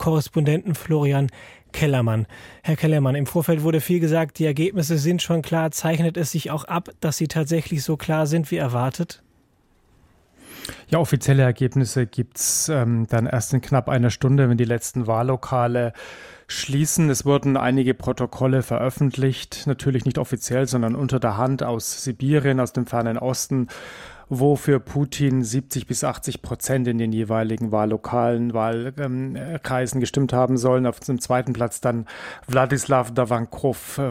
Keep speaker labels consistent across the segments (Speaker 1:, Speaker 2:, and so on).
Speaker 1: Korrespondenten Florian Kellermann. Herr Kellermann, im Vorfeld wurde viel gesagt, die Ergebnisse sind schon klar. Zeichnet es sich auch ab, dass sie tatsächlich so klar sind wie erwartet?
Speaker 2: Ja, offizielle Ergebnisse gibt's dann erst in knapp einer Stunde, wenn die letzten Wahllokale schließen. Es wurden einige Protokolle veröffentlicht, natürlich nicht offiziell, sondern unter der Hand aus Sibirien, aus dem fernen Osten, wo für Putin 70-80% in den jeweiligen Wahllokalen, Wahlkreisen gestimmt haben sollen. Auf dem zweiten Platz dann Wladislaw Davankov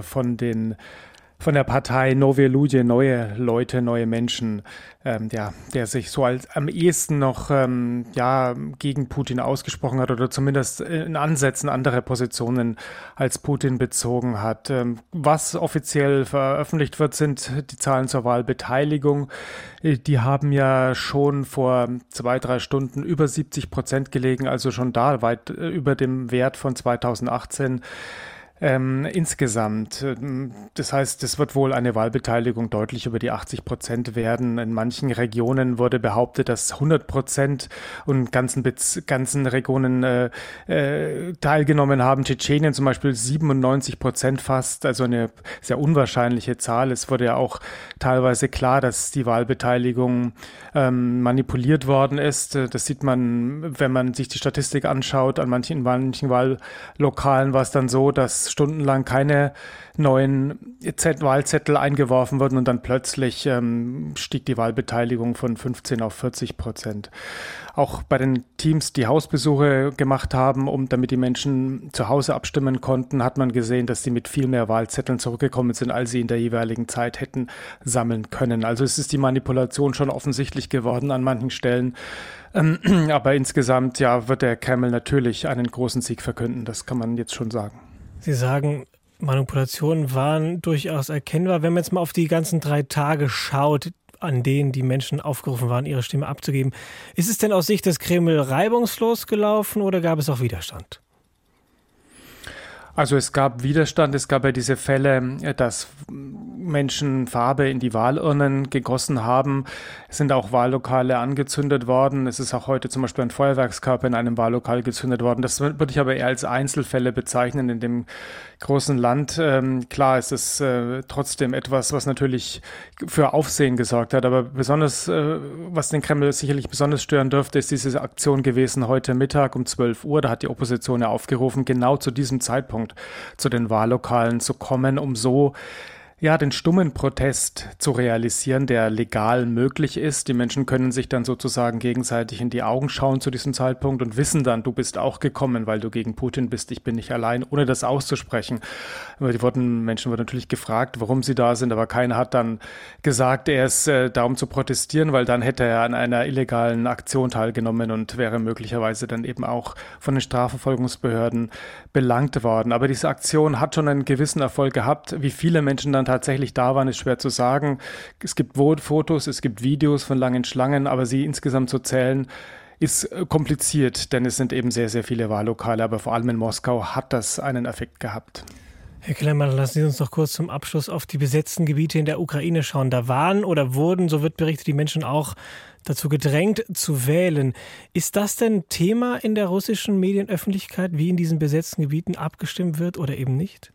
Speaker 2: von der Partei Nowe Ludje, neue Leute, neue Menschen, der sich so als am ehesten noch gegen Putin ausgesprochen hat oder zumindest in Ansätzen andere Positionen als Putin bezogen hat. Was offiziell veröffentlicht wird, sind die Zahlen zur Wahlbeteiligung. Die haben ja schon vor 2-3 Stunden über 70% gelegen, also schon da weit über dem Wert von 2018. Insgesamt. Das heißt, es wird wohl eine Wahlbeteiligung deutlich über die 80% werden. In manchen Regionen wurde behauptet, dass 100% und ganzen Regionen teilgenommen haben. Tschetschenien zum Beispiel 97% fast, also eine sehr unwahrscheinliche Zahl. Es wurde ja auch teilweise klar, dass die Wahlbeteiligung manipuliert worden ist. Das sieht man, wenn man sich die Statistik anschaut. In manchen Wahllokalen war es dann so, dass stundenlang keine neuen Wahlzettel eingeworfen wurden und dann plötzlich stieg die Wahlbeteiligung von 15 auf 40%. Auch bei den Teams, die Hausbesuche gemacht haben, damit die Menschen zu Hause abstimmen konnten, hat man gesehen, dass sie mit viel mehr Wahlzetteln zurückgekommen sind, als sie in der jeweiligen Zeit hätten sammeln können. Also es ist die Manipulation schon offensichtlich geworden an manchen Stellen. Aber insgesamt wird der Kreml natürlich einen großen Sieg verkünden. Das kann man jetzt schon sagen.
Speaker 1: Sie sagen, Manipulationen waren durchaus erkennbar. Wenn man jetzt mal auf die ganzen 3 Tage schaut, an denen die Menschen aufgerufen waren, ihre Stimme abzugeben, ist es denn aus Sicht des Kreml reibungslos gelaufen oder gab es auch Widerstand?
Speaker 2: Also es gab Widerstand, es gab ja diese Fälle, dass Menschen Farbe in die Wahlurnen gegossen haben. Es sind auch Wahllokale angezündet worden. Es ist auch heute zum Beispiel ein Feuerwerkskörper in einem Wahllokal gezündet worden. Das würde ich aber eher als Einzelfälle bezeichnen in dem großen Land. Klar, es ist trotzdem etwas, was natürlich für Aufsehen gesorgt hat. Aber besonders, was den Kreml sicherlich besonders stören dürfte, ist diese Aktion gewesen heute Mittag um 12 Uhr. Da hat die Opposition ja aufgerufen, genau zu diesem Zeitpunkt zu den Wahllokalen zu kommen, um so den stummen Protest zu realisieren, der legal möglich ist. Die Menschen können sich dann sozusagen gegenseitig in die Augen schauen zu diesem Zeitpunkt und wissen dann, du bist auch gekommen, weil du gegen Putin bist, ich bin nicht allein, ohne das auszusprechen. Menschen wurden natürlich gefragt, warum sie da sind, aber keiner hat dann gesagt, er ist da, um zu protestieren, weil dann hätte er an einer illegalen Aktion teilgenommen und wäre möglicherweise dann eben auch von den Strafverfolgungsbehörden belangt worden. Aber diese Aktion hat schon einen gewissen Erfolg gehabt. Wie viele Menschen dann tatsächlich da waren, ist schwer zu sagen. Es gibt Fotos, es gibt Videos von langen Schlangen, aber sie insgesamt zu zählen, ist kompliziert, denn es sind eben sehr, sehr viele Wahllokale, aber vor allem in Moskau hat das einen Effekt gehabt.
Speaker 1: Herr Kellermann, lassen Sie uns noch kurz zum Abschluss auf die besetzten Gebiete in der Ukraine schauen. Da waren oder wurden, so wird berichtet, die Menschen auch dazu gedrängt zu wählen. Ist das denn Thema in der russischen Medienöffentlichkeit, wie in diesen besetzten Gebieten abgestimmt wird oder eben nicht?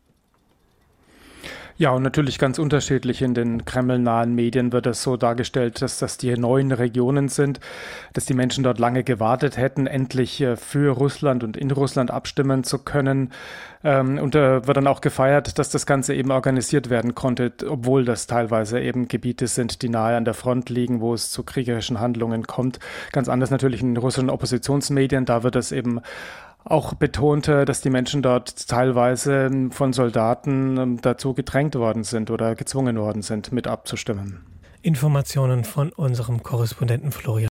Speaker 2: Ja, und natürlich ganz unterschiedlich. In den kremlnahen Medien wird es so dargestellt, dass das die neuen Regionen sind, dass die Menschen dort lange gewartet hätten, endlich für Russland und in Russland abstimmen zu können. Und wird dann auch gefeiert, dass das Ganze eben organisiert werden konnte, obwohl das teilweise eben Gebiete sind, die nahe an der Front liegen, wo es zu kriegerischen Handlungen kommt. Ganz anders natürlich in den russischen Oppositionsmedien, da wird es eben auch betont, dass die Menschen dort teilweise von Soldaten dazu gedrängt worden sind oder gezwungen worden sind, mit abzustimmen.
Speaker 1: Informationen von unserem Korrespondenten Florian